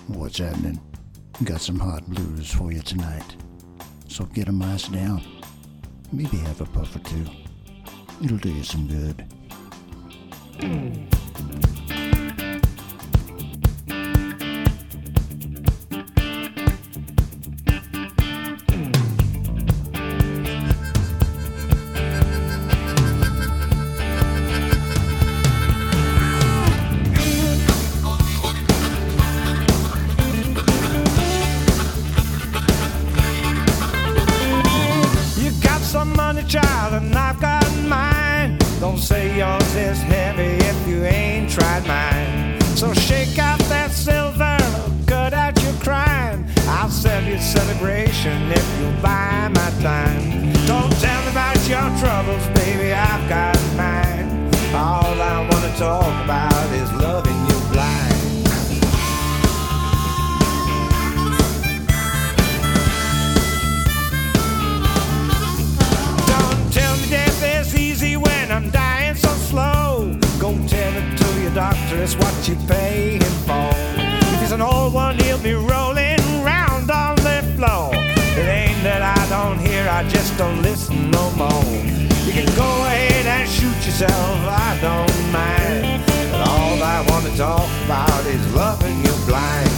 What's happening? Got some hot blues for you tonight. So get 'em iced down. Maybe have a puff or two. It'll do you some good. Child, and I've got mine. Don't say yours is heavy if you ain't tried mine. So shake out that silver, cut out your crime. I'll sell you celebration if you buy my time. Don't tell me about your troubles, baby, I've got mine. All I wanna talk about is loving you blind. I'm dying so slow. Go tell it to your doctor, it's what you pay him for. If he's an old one, he'll be rolling round on the floor. It ain't that I don't hear, I just don't listen no more. You can go ahead and shoot yourself, I don't mind. But all I want to talk about is loving you blind.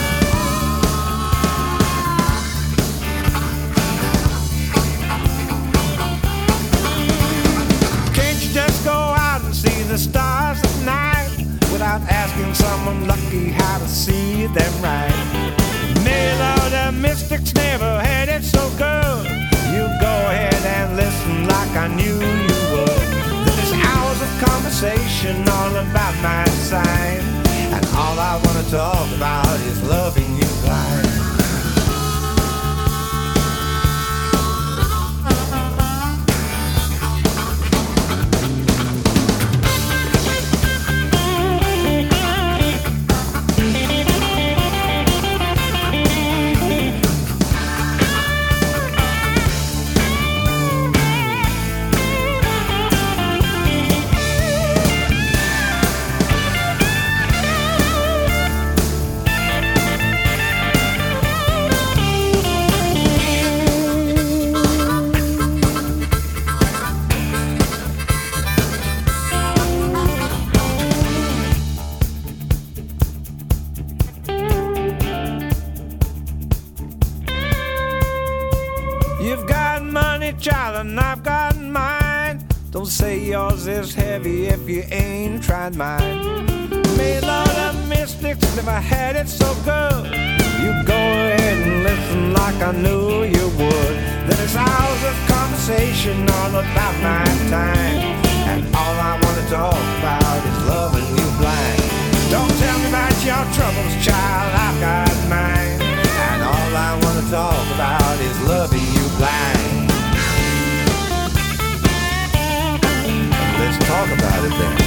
Just go out and see the stars at night without asking someone lucky how to see them right. Melody mystics never had it so good. You go ahead and listen like I knew you would. There's hours of conversation all about my sign, and all I want to talk about is loving you blind. Child, and I've got mine. Don't say yours is heavy if you ain't tried mine. Melody mystics never had it so good. You go ahead and listen like I knew you would. There's hours of conversation all about my time, and all I want to talk about is loving you blind. Don't tell me about your troubles, child, I've got mine, and all I want to talk about is loving you blind. Let's talk about it then.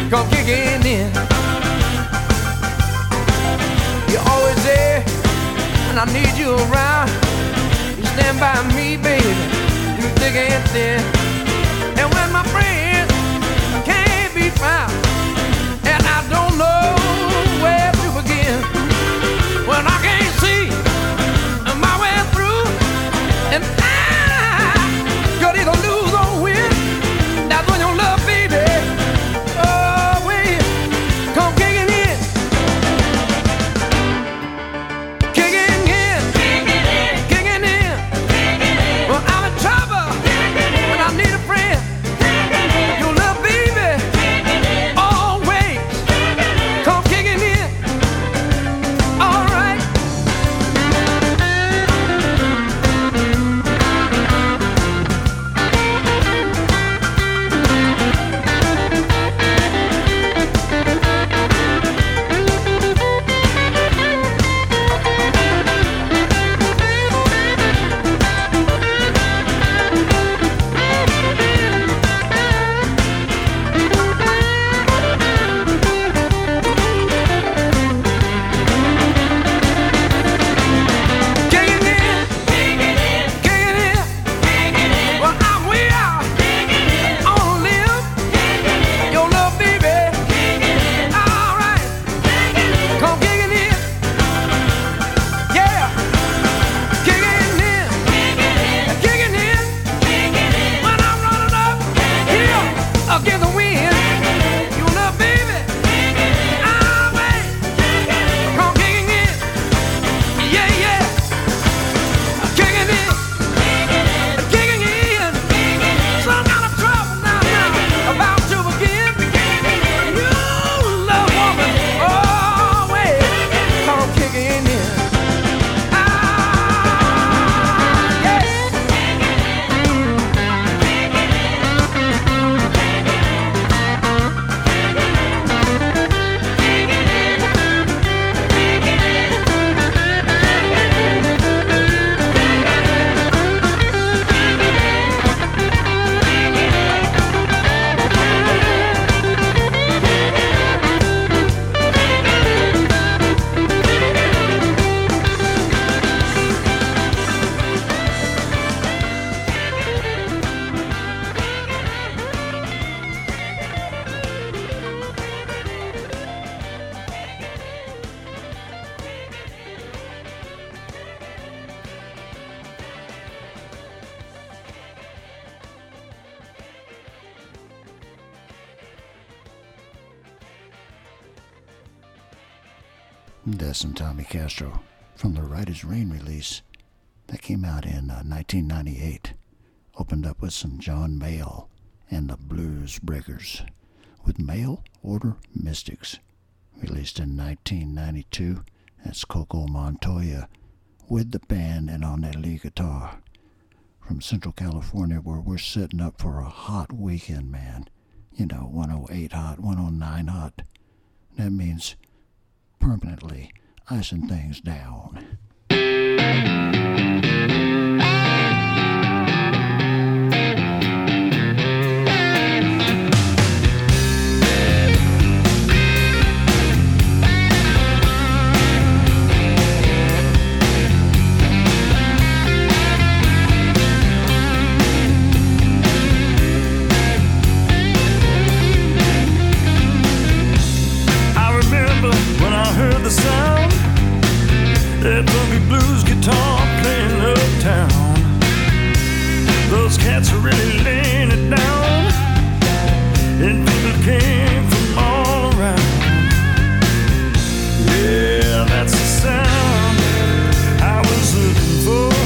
come kicking in. You're always there when I need you around. You stand by me, baby, through thick and thin. And when my friends can't be found, and I don't know where to begin, when I can't see my way through, and I could either lose or win, that's when your love, baby, oh, will come kicking in. Kicking in. Kicking in. Well, I'm in trouble when I need a friend. Your love, baby, always come kicking in. All right. Against the wind, your love, baby, always come kicking in. Yeah, yeah, kicking in, kicking in. Some kind of trouble now, about to begin. You love woman, always come kicking in. That's some Tommy Castro from the Right As Rain release that came out in 1998. Opened up with some John Mayall and the Blues Breakers with Mail Order Mystics. Released in 1992, that's Coco Montoya with the band and on that lead guitar. From Central California, where we're setting up for a hot weekend, man. You know, 108 hot, 109 hot. That means permanently icing things down. The sound, that boogie blues guitar playing uptown. Those cats are really laying it down, and people came from all around. Yeah, that's the sound I was looking for.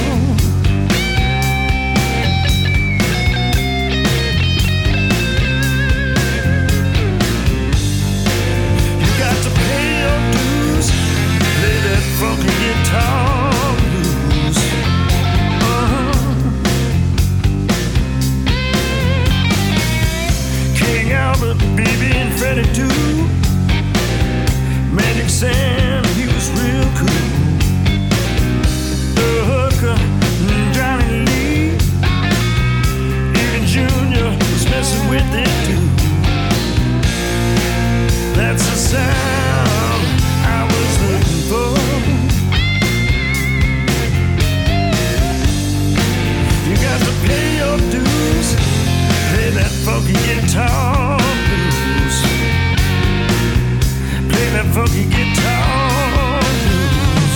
Funky guitar blues. King Albert, BB and Freddie too. Magic Sam, he was real cool. The Hooker and Johnny Lee. Even Junior was messing with it too. sound I was looking for. You got to pay your dues, play that funky guitar blues, play that funky guitar blues.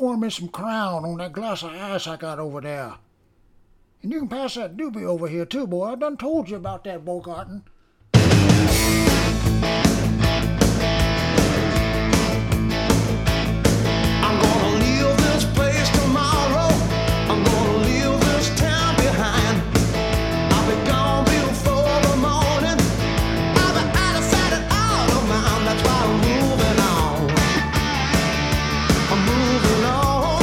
pour me some Crown on that glass of ice I got over there. And you can pass that doobie over here too, boy. I done told you about that, Bogartin. I'm gonna leave this place tomorrow. I'm gonna leave this town behind. I'll be gone before the morning. I'll be out of sight and out of mind. That's why I'm moving on. I'm moving on.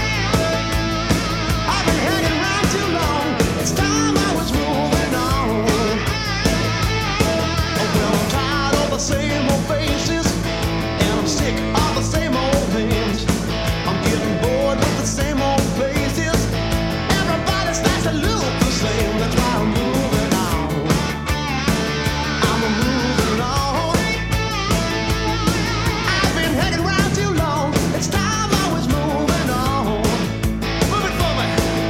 I've been hanging around too long. It's time I was moving on. Well, I'm tired of the same old faces, and I'm sick of the same old names. I'm getting bored with the same old places. Everybody starts to look the same. That's why I'm moving on. I'm moving on. I've been hanging around too long. It's time I was moving on. Move it for me.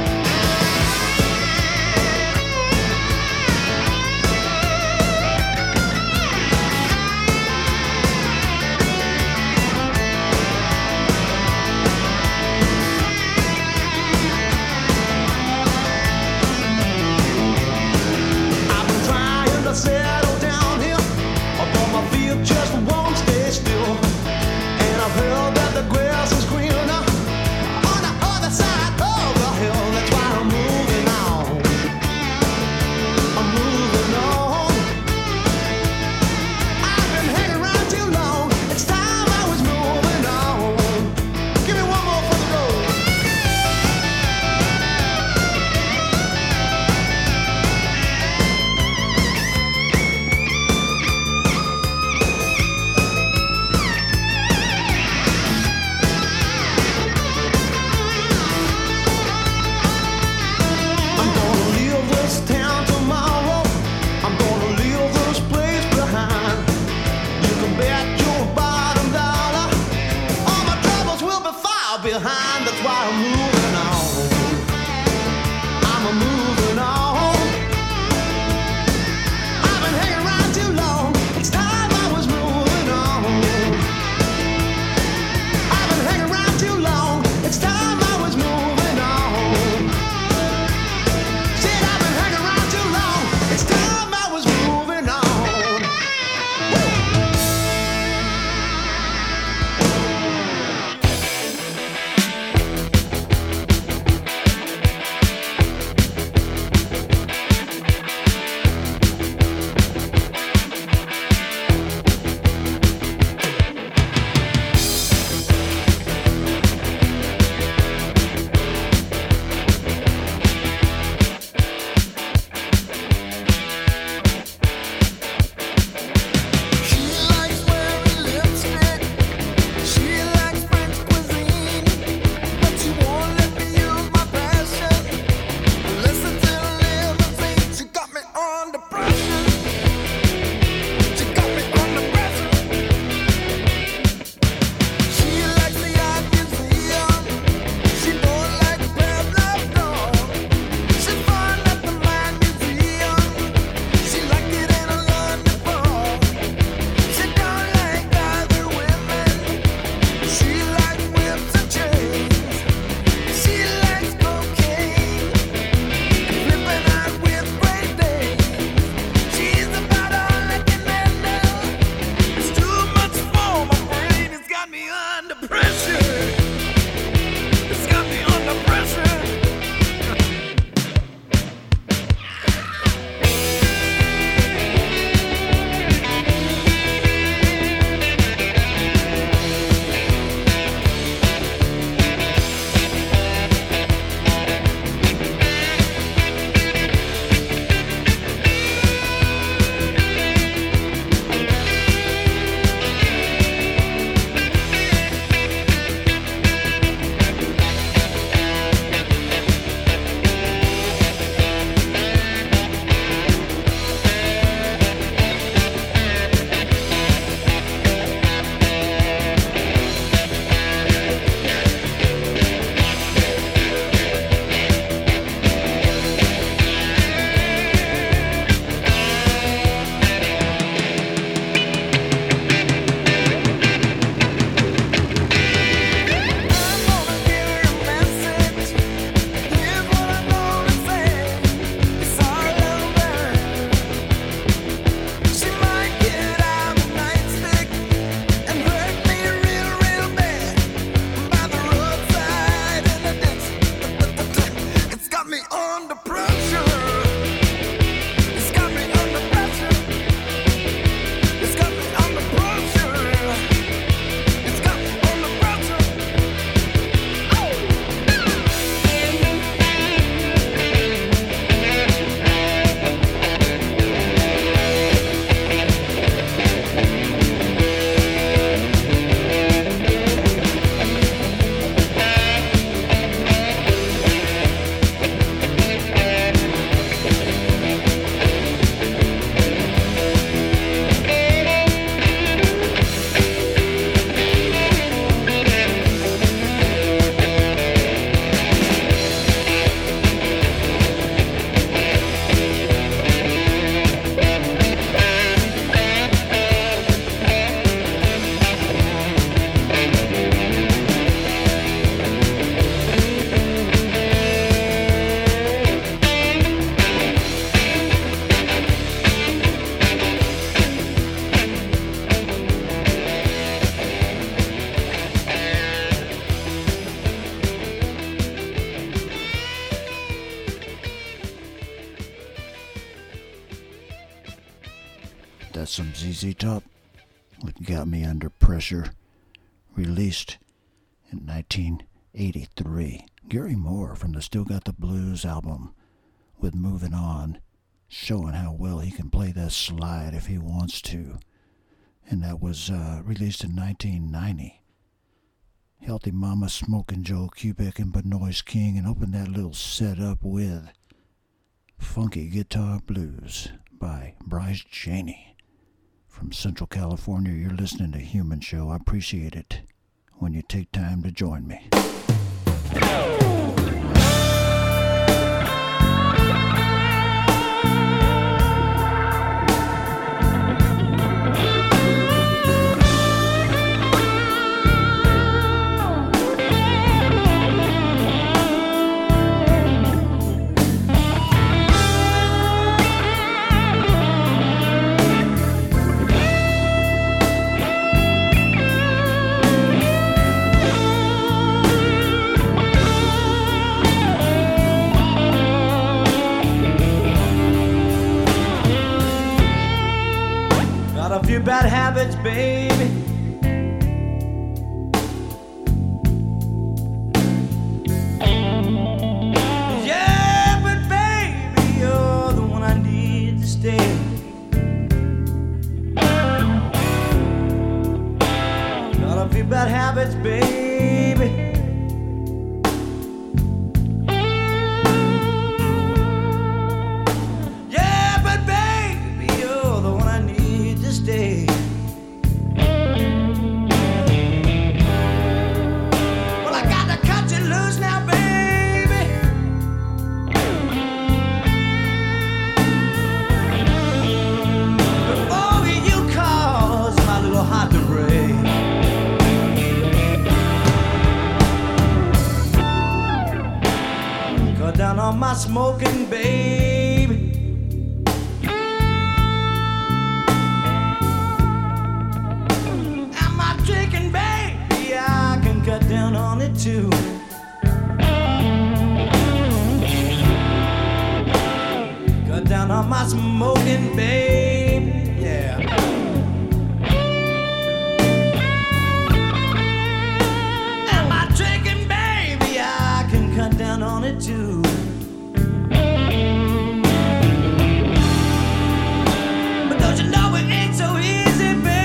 I've been trying to settle down here, but my feet just won't stay still. And I've heard that the grass is greener on the other side of the hill. That's why I'm moving on. I'm moving on. I've been hanging around too long. It's time I was moving on. Give me one more for the road. I'm gonna leave this town tomorrow. I'm gonna leave this place behind. You can bet your bottom dollar all my troubles will be far behind. That's why I'm moving on. I'm moving on. I've been hanging around too long. It's time I was moving on. I've been hanging around too long. It's time I was moving on. Said I've been hanging around too long. It's time I was moving on. That's some ZZ Top with Got Me Under Pressure, released in 1983. Gary Moore from the Still Got the Blues album with Moving On, showing how well he can play that slide if he wants to. And that was released in 1990. Healthy Mama, Smoking Joe Kubek and Benoist King, and opened that little set up with Funky Guitar Blues by Bryce Janey. From Central California, you're listening to Human Show. I appreciate it when you take time to join me. A few bad habits, baby. Yeah, but baby, you're the one I need to stay. Got a few bad habits, baby. Well, I got to cut you loose now, baby. Before you cause my little heart to break. Cut down on my smoking, baby. Drinking, baby, I can cut down on it too. Cut down on my smoking, baby, yeah. And my drinking, baby, I can cut down on it too. But don't you know it ain't so easy, baby?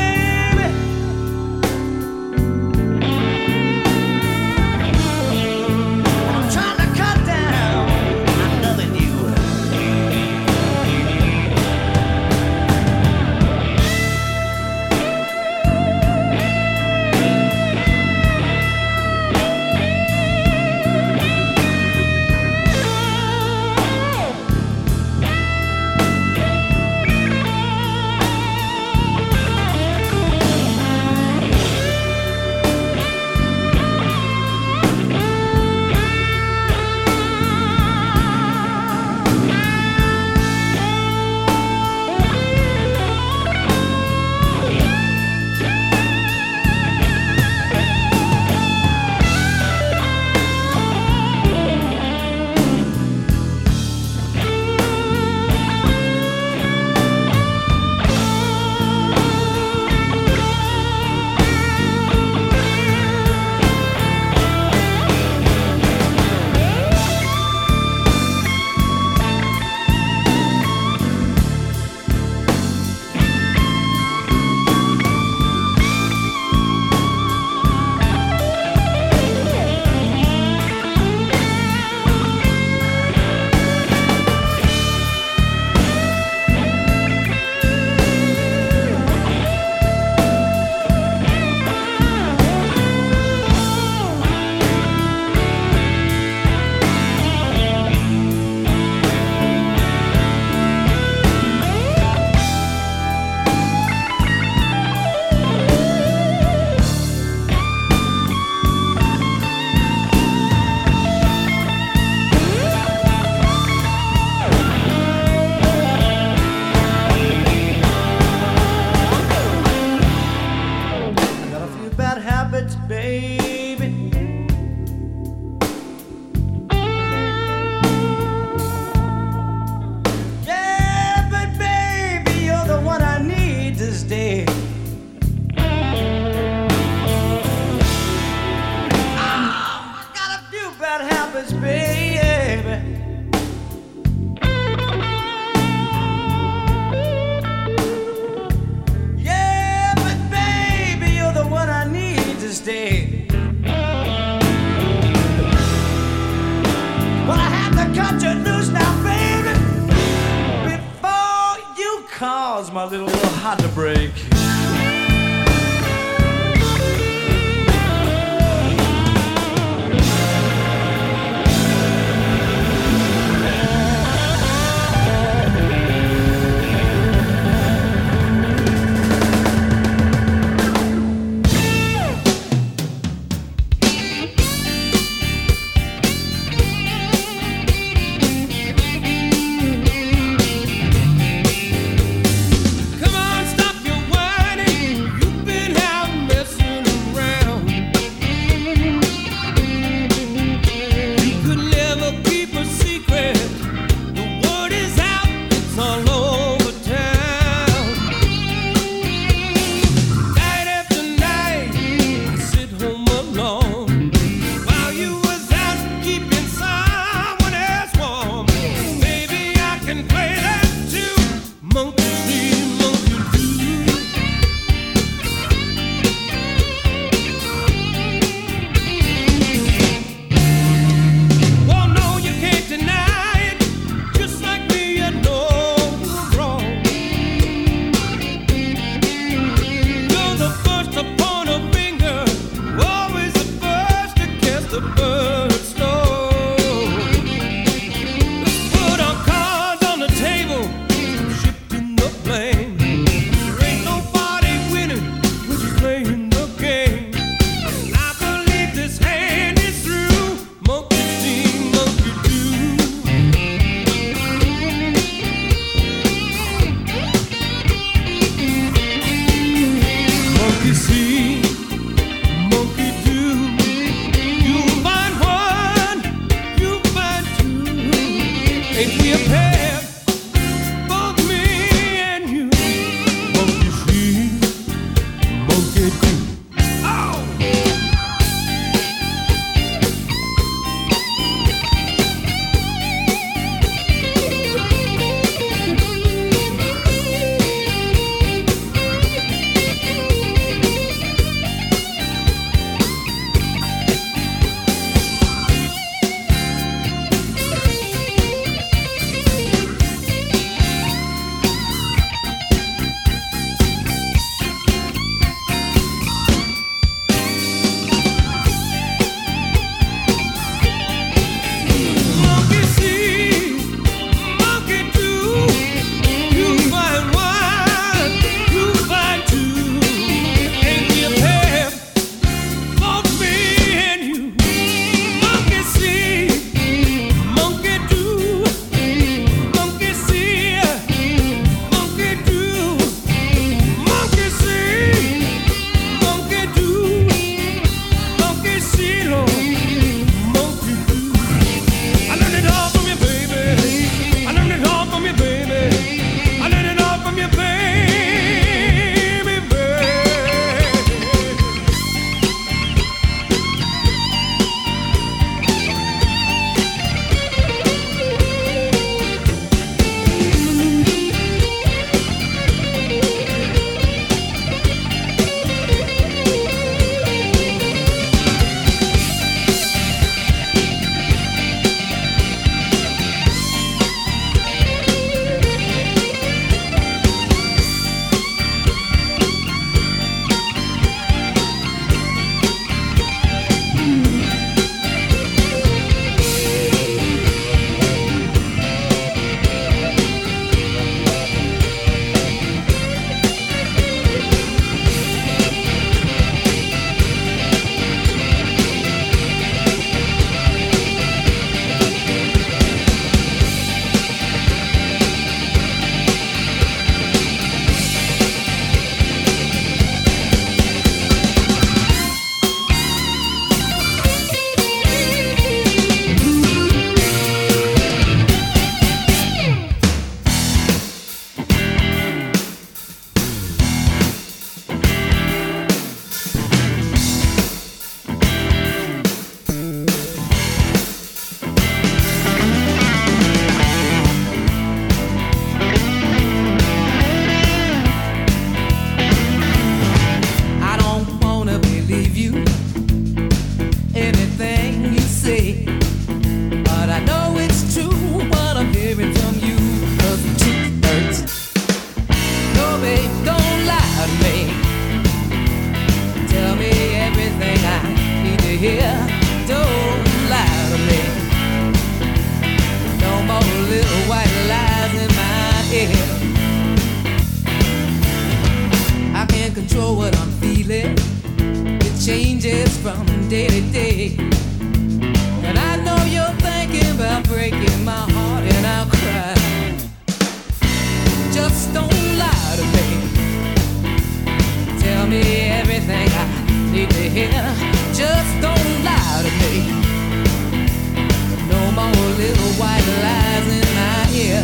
caused my little heart to break. Come on, stop your work. lies in my ear.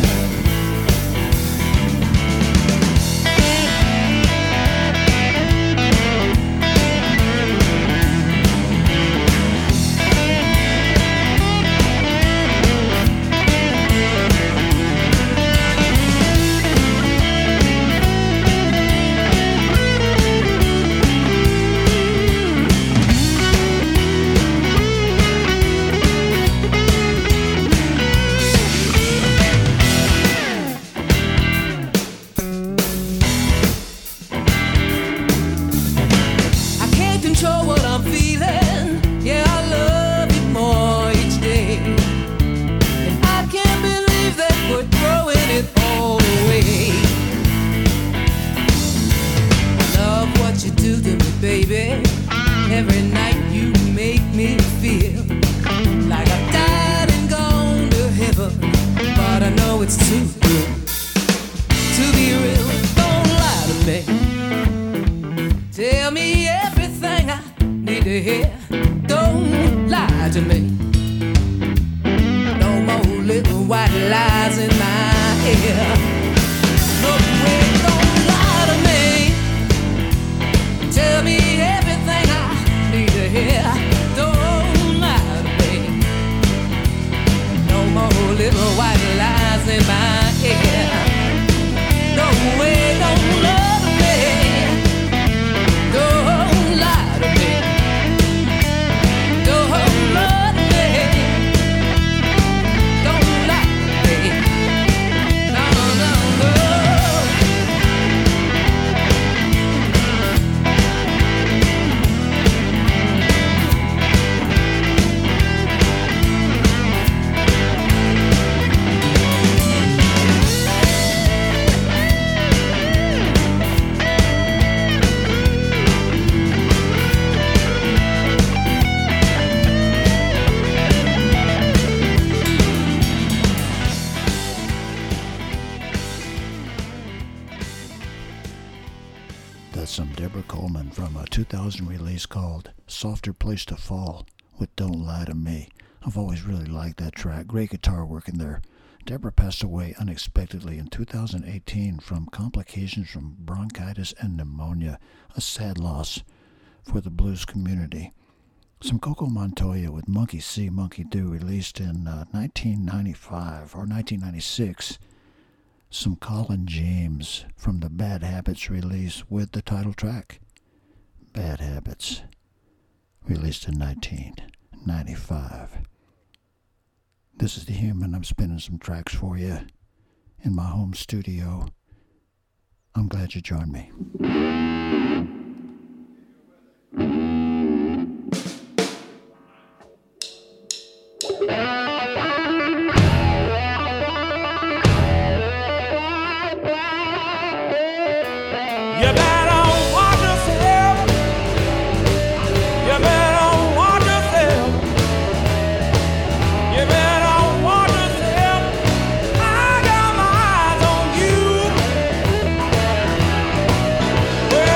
Some Deborah Coleman from a 2000 release called Softer Place to Fall with Don't Lie to Me. I've always really liked that track. Great guitar work in there. Deborah passed away unexpectedly in 2018 from complications from bronchitis and pneumonia, a sad loss for the blues community. Some Coco Montoya with Monkey See, Monkey Do, released in 1995 or 1996. Some Colin James from the Bad Habits release with the title track, Bad Habits, released in 1995. This is The Human. I'm spinning some tracks for you in my home studio. I'm glad you joined me. Well,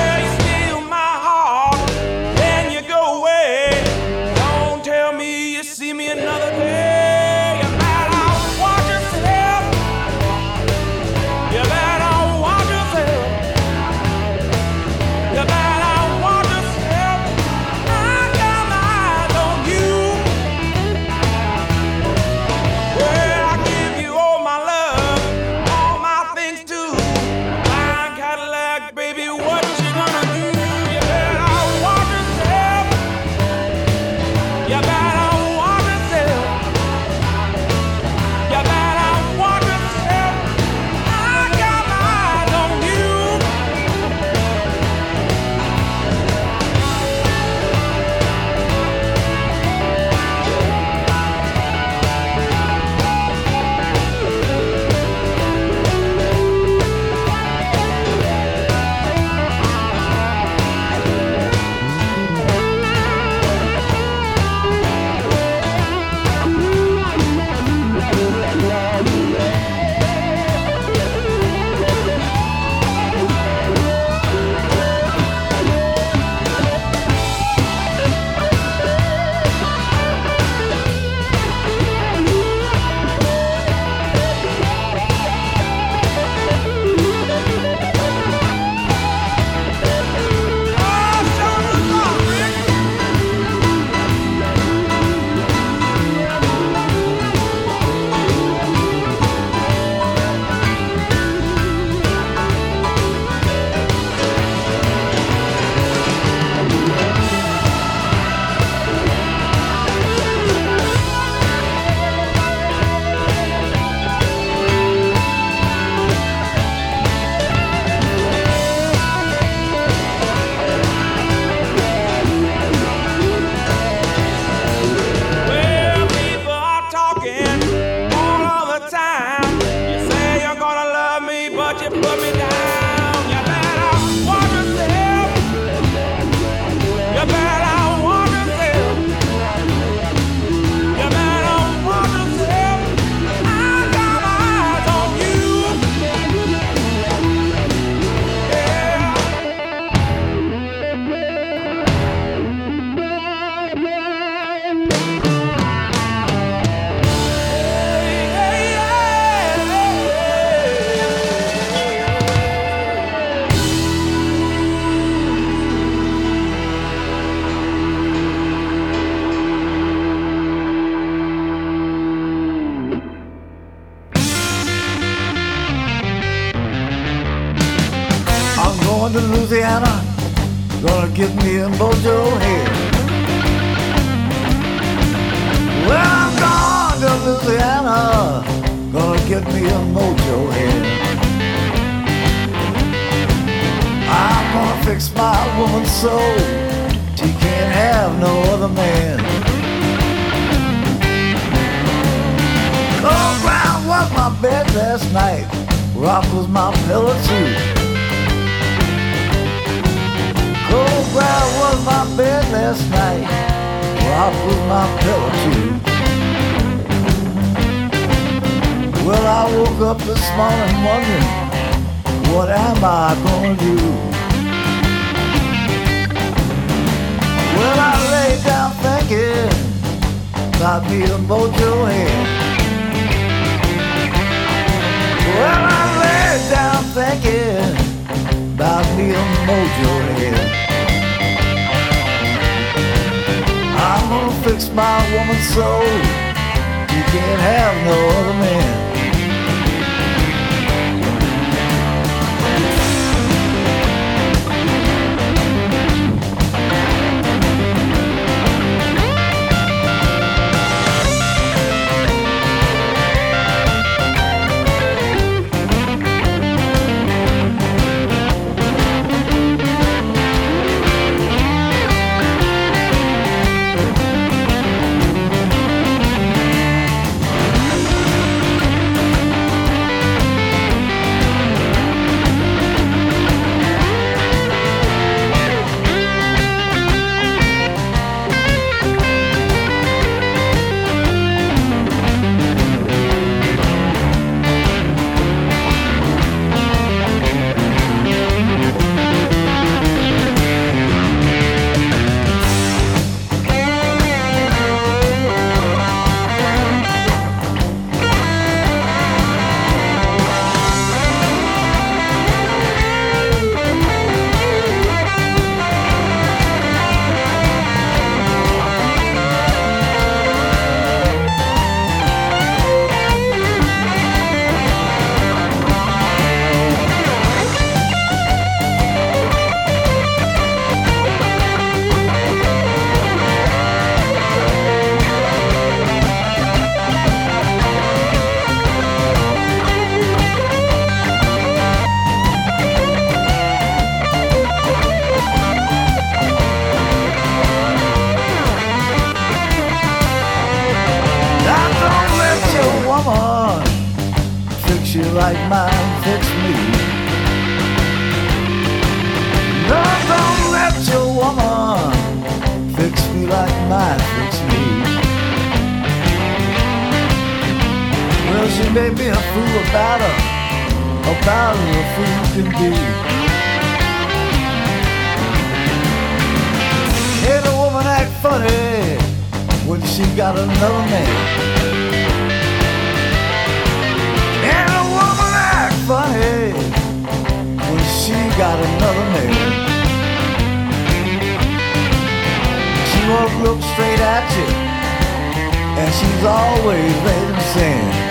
Louisiana, gonna get me a mojo head. Well, I'm gone to Louisiana, gonna get me a mojo head. I'm gonna fix my woman's soul, she can't have no other man. Cold ground was my bed last night, rock was my pillow too. Cold ground was my bed last night, rock was my pillow too. Well, I woke up this morning wondering, what am I gonna do? Well, I lay down thinking about me a mojo head. Well, I lay down thinking about me a mojo head. I'm gonna fix my woman's soul, you can't have no other man. Like mine fix me. No, don't let your woman fix me like mine fix me. Well, she made me a fool about her a fool can be. Hey, the woman act funny when she got another man. Funny when she got another man. She won't look straight at you, and she's always raising sand.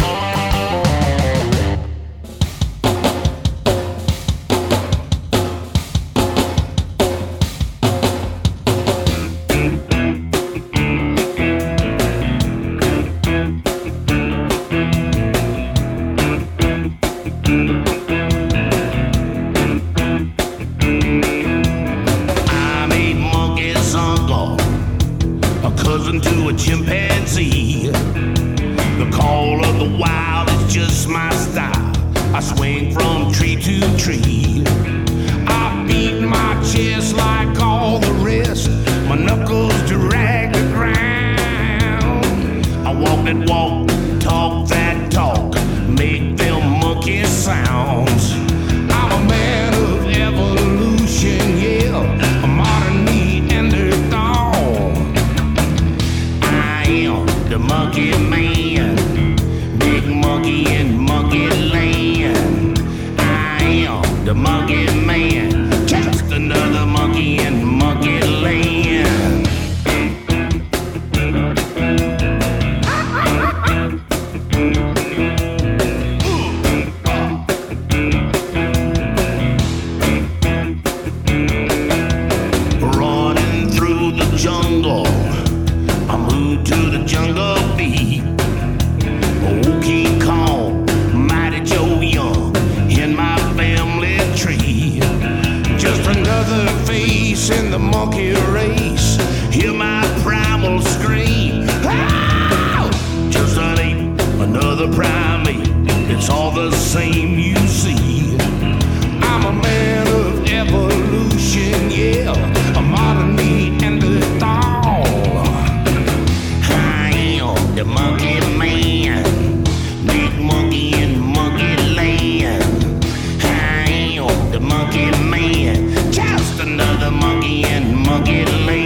another primate. It's all the same, you see. I'm a man of evolution, yeah, a modern Neanderthal. I am the monkey man, big monkey in monkey land. I am the monkey man, just another monkey in monkey land.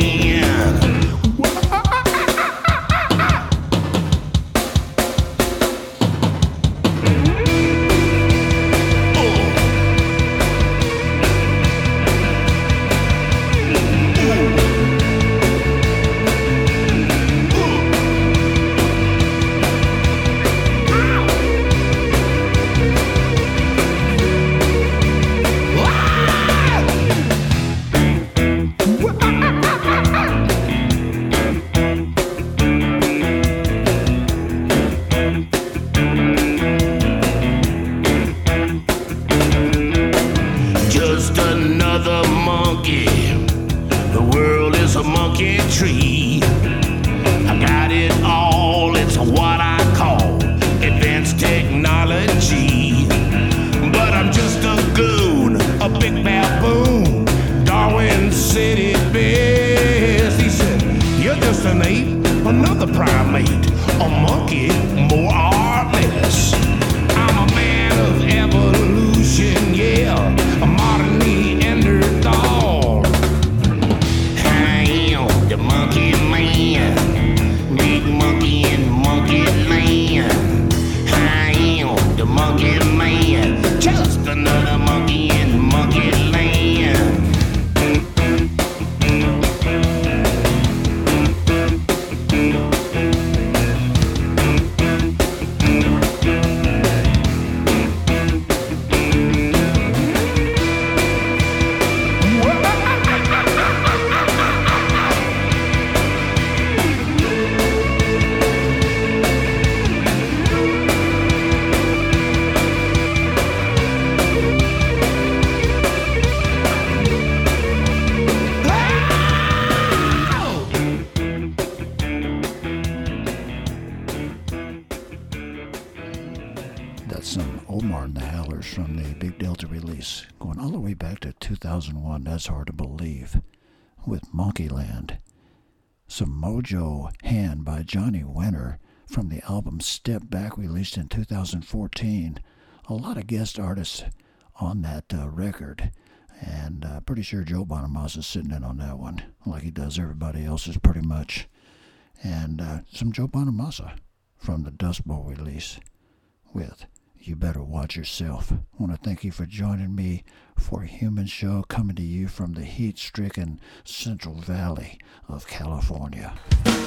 From the Big Delta release, going all the way back to 2001, that's hard to believe, with Monkeyland. Some Mojo Hand by Johnny Winter from the album Step Back, released in 2014. A lot of guest artists on that record, and pretty sure Joe Bonamassa is sitting in on that one, like he does everybody else's pretty much. And some Joe Bonamassa from the Dust Bowl release with You Better Watch Yourself. I want to thank you for joining me for a Human Show, coming to you from the heat-stricken Central Valley of California.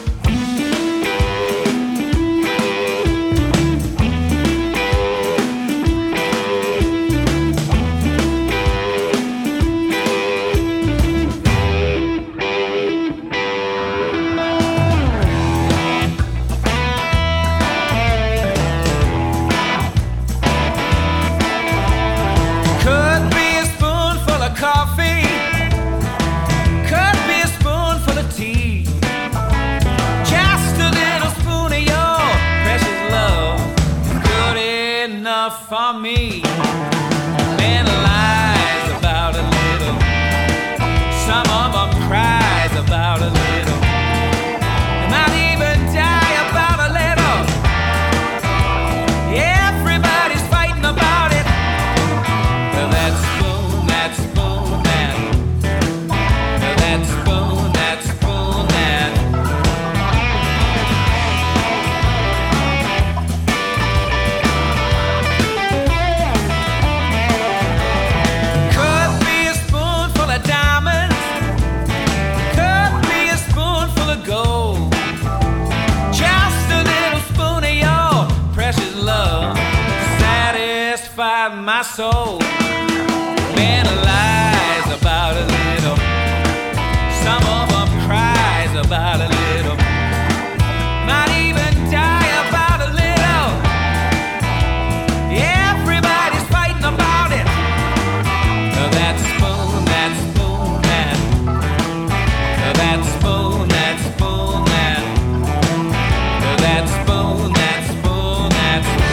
For me, man lies about a little, some of them cries about a little, they might even die about a little. Everybody's fighting about it. Well, that spoon, that spoon, that spoon, that spoon, that. My soul, man lies about a little, some of them cries about a little, might even die about a little. Everybody's fighting about it. That spoon, that spoon, that spoon, that spoon, that spoon, that spoon, that spoon.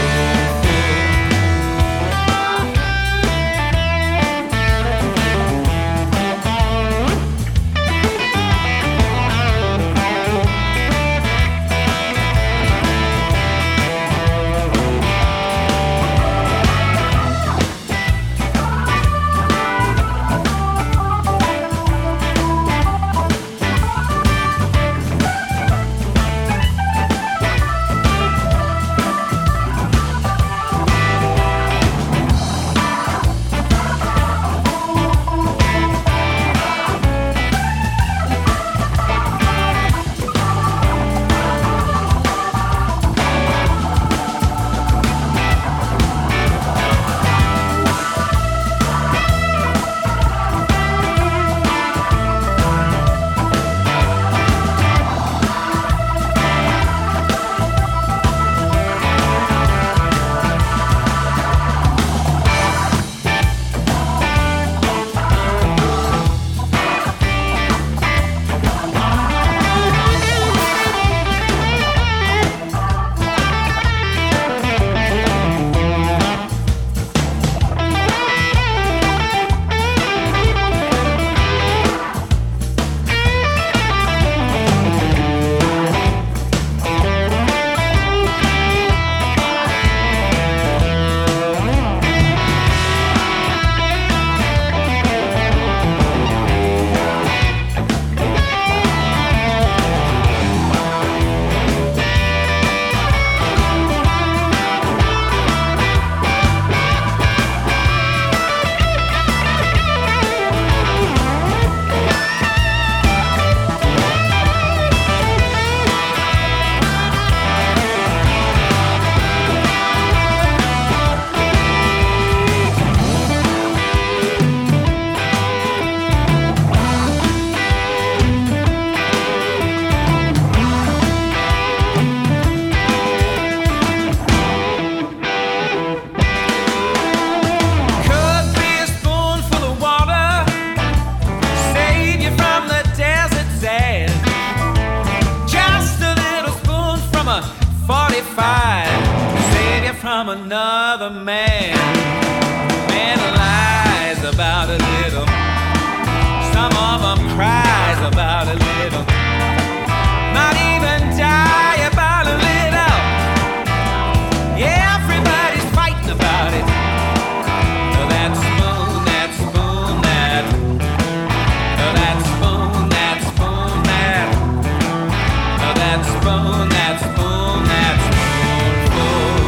from another man. Man lies about a little. Some of them cries about a little. Not even die about a little. Yeah, everybody's fighting about it. That spoon, that spoon, that. That spoon, that spoon, that. That spoon, that spoon, that spoonful.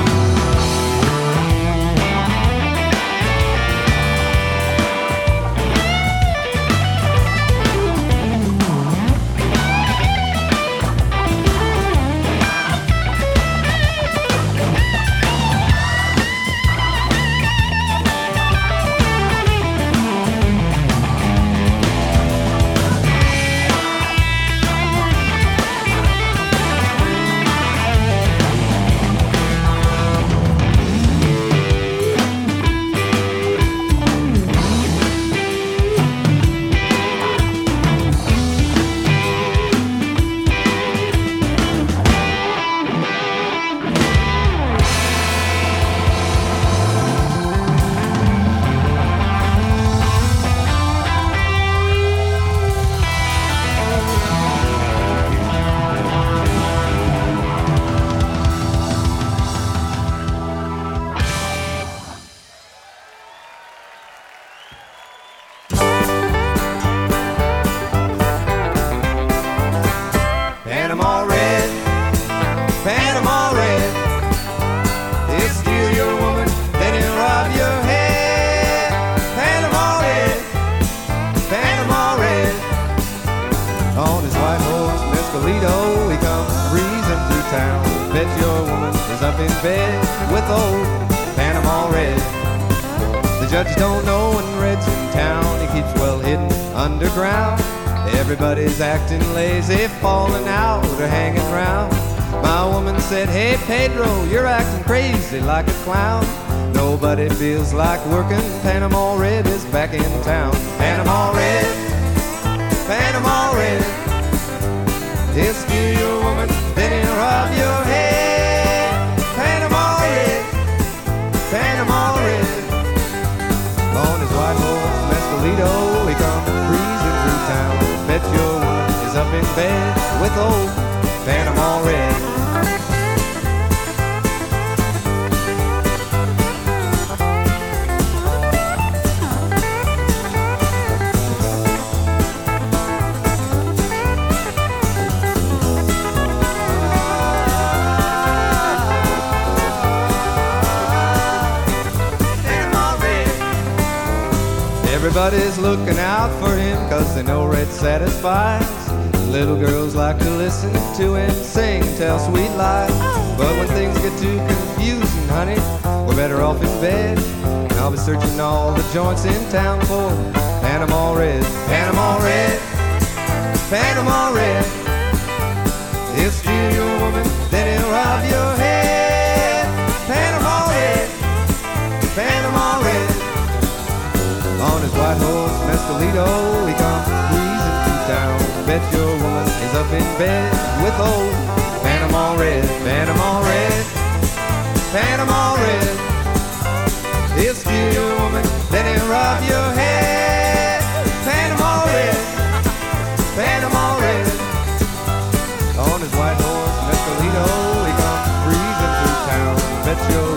Panama red, Panama red. They'll steal your woman, then they'll rob your head. Panama red, Panama red. On his white horse, Mescalito, he comes breezing through town. Bet your woman is up in bed with old Panama red. The judge don't know when Red's in town. He keeps well hidden underground. Everybody's acting lazy, falling out or hanging round. My woman said, hey Pedro, you're acting crazy like a clown. Nobody feels like working. Panama Red is back in town. Panama Red, Panama Red. He'll steal your woman, then he'll rob your head. Panama Red, Panama Red. On his white horse, Mescalito, he comes breezing through town. Bet your woman is up in bed with old Panama Red. Everybody's looking out for him, cause they know Red satisfies. Little girls like to listen to him sing and tell sweet lies. But when things get too confusing, honey, we're better off in bed. And I'll be searching all the joints in town for Panama Red. Panama Red, Panama Red. He'll steal your woman, then he'll rob your head. Panama Red, Panama Red. On his white horse, Mescalito, he comes breezing through town. Bet your woman is up in bed with old Panama Red. Panama Red, Panama Red. He'll steal your woman, then he'll rob your head. Panama Red, Panama Red. On his white horse, Mescalito, he comes breezing through town. Bet your